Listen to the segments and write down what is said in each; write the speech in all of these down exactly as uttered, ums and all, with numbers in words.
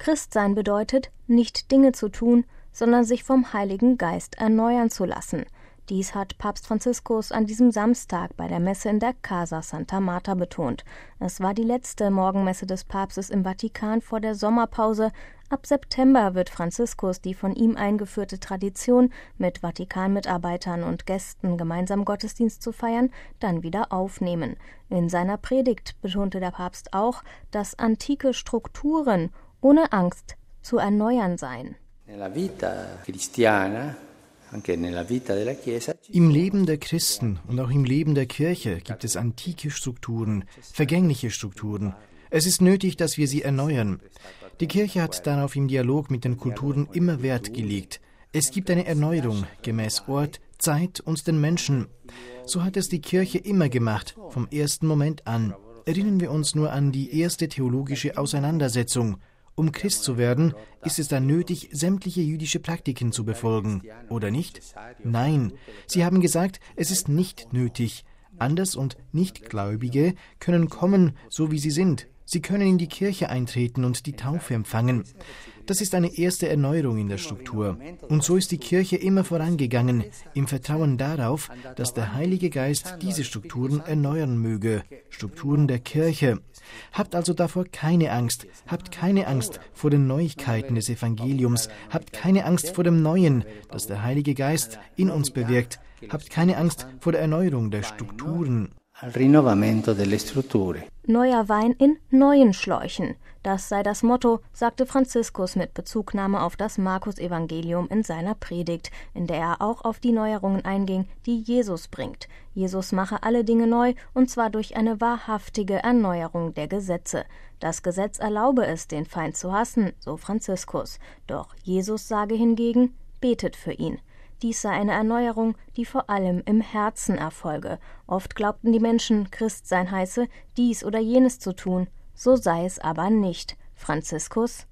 Christsein bedeutet, nicht Dinge zu tun, sondern sich vom Heiligen Geist erneuern zu lassen. Dies hat Papst Franziskus an diesem Samstag bei der Messe in der Casa Santa Marta betont. Es war die letzte Morgenmesse des Papstes im Vatikan vor der Sommerpause. Ab September wird Franziskus die von ihm eingeführte Tradition, mit Vatikanmitarbeitern und Gästen gemeinsam Gottesdienst zu feiern, dann wieder aufnehmen. In seiner Predigt betonte der Papst auch, dass antike Strukturen ohne Angst zu erneuern seien. Nella vita cristiana, Im Leben der Christen und auch im Leben der Kirche gibt es antike Strukturen, vergängliche Strukturen. Es ist nötig, dass wir sie erneuern. Die Kirche hat darauf im Dialog mit den Kulturen immer Wert gelegt. Es gibt eine Erneuerung gemäß Ort, Zeit und den Menschen. So hat es die Kirche immer gemacht, vom ersten Moment an. Erinnern wir uns nur an die erste theologische Auseinandersetzung. Um Christ zu werden, ist es dann nötig, sämtliche jüdische Praktiken zu befolgen, oder nicht? Nein, sie haben gesagt, es ist nicht nötig. Anders- und Nichtgläubige können kommen, so wie sie sind. Sie können in die Kirche eintreten und die Taufe empfangen. Das ist eine erste Erneuerung in der Struktur. Und so ist die Kirche immer vorangegangen, im Vertrauen darauf, dass der Heilige Geist diese Strukturen erneuern möge, Strukturen der Kirche. Habt also davor keine Angst, habt keine Angst vor den Neuigkeiten des Evangeliums, habt keine Angst vor dem Neuen, das der Heilige Geist in uns bewirkt, habt keine Angst vor der Erneuerung der Strukturen. Neuer Wein in neuen Schläuchen. Das sei das Motto, sagte Franziskus mit Bezugnahme auf das Markus-Evangelium in seiner Predigt, in der er auch auf die Neuerungen einging, die Jesus bringt. Jesus mache alle Dinge neu, und zwar durch eine wahrhaftige Erneuerung der Gesetze. Das Gesetz erlaube es, den Feind zu hassen, so Franziskus. Doch Jesus sage hingegen, betet für ihn. Dies sei eine Erneuerung, die vor allem im Herzen erfolge. Oft glaubten die Menschen, Christsein heiße, dies oder jenes zu tun. So sei es aber nicht. Franziskus: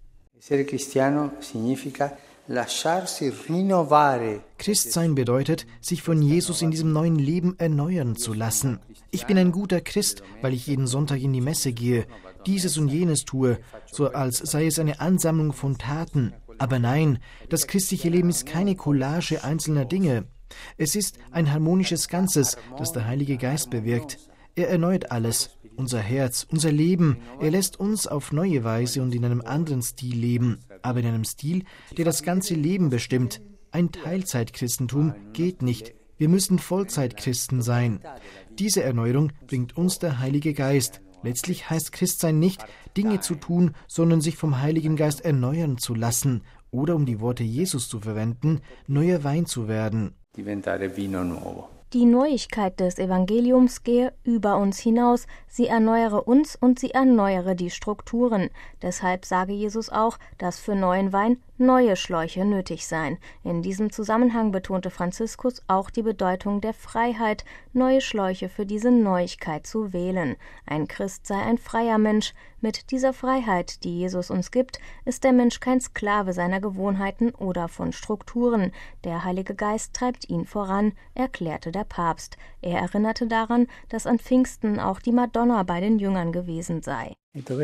Christsein bedeutet, sich von Jesus in diesem neuen Leben erneuern zu lassen. Ich bin ein guter Christ, weil ich jeden Sonntag in die Messe gehe, dieses und jenes tue, so als sei es eine Ansammlung von Taten. Aber nein, das christliche Leben ist keine Collage einzelner Dinge. Es ist ein harmonisches Ganzes, das der Heilige Geist bewirkt. Er erneuert alles, unser Herz, unser Leben. Er lässt uns auf neue Weise und in einem anderen Stil leben, aber in einem Stil, der das ganze Leben bestimmt. Ein Teilzeitchristentum geht nicht. Wir müssen Vollzeitchristen sein. Diese Erneuerung bringt uns der Heilige Geist. Letztlich heißt Christsein nicht, Dinge zu tun, sondern sich vom Heiligen Geist erneuern zu lassen oder, um die Worte Jesus zu verwenden, neuer Wein zu werden. Die Neuigkeit des Evangeliums gehe über uns hinaus, sie erneuere uns und sie erneuere die Strukturen. Deshalb sage Jesus auch, dass für neuen Wein neue Schläuche nötig seien. In diesem Zusammenhang betonte Franziskus auch die Bedeutung der Freiheit, neue Schläuche für diese Neuigkeit zu wählen. Ein Christ sei ein freier Mensch. Mit dieser Freiheit, die Jesus uns gibt, ist der Mensch kein Sklave seiner Gewohnheiten oder von Strukturen. Der Heilige Geist treibt ihn voran, erklärte der Papst. Er erinnerte daran, dass an Pfingsten auch die Madonna bei den Jüngern gewesen sei.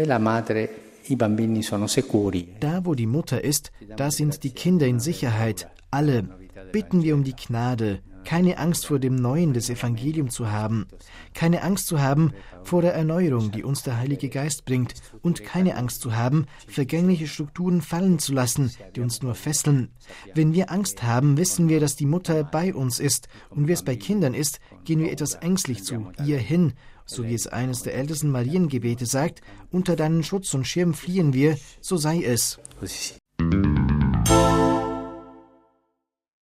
Da, wo die Mutter ist, da sind die Kinder in Sicherheit. Alle. Bitten wir um die Gnade, keine Angst vor dem Neuen des Evangeliums zu haben, keine Angst zu haben vor der Erneuerung, die uns der Heilige Geist bringt, und keine Angst zu haben, vergängliche Strukturen fallen zu lassen, die uns nur fesseln. Wenn wir Angst haben, wissen wir, dass die Mutter bei uns ist, und wie es bei Kindern ist, gehen wir etwas ängstlich zu ihr hin, so wie es eines der ältesten Mariengebete sagt: Unter deinen Schutz und Schirm fliehen wir, so sei es.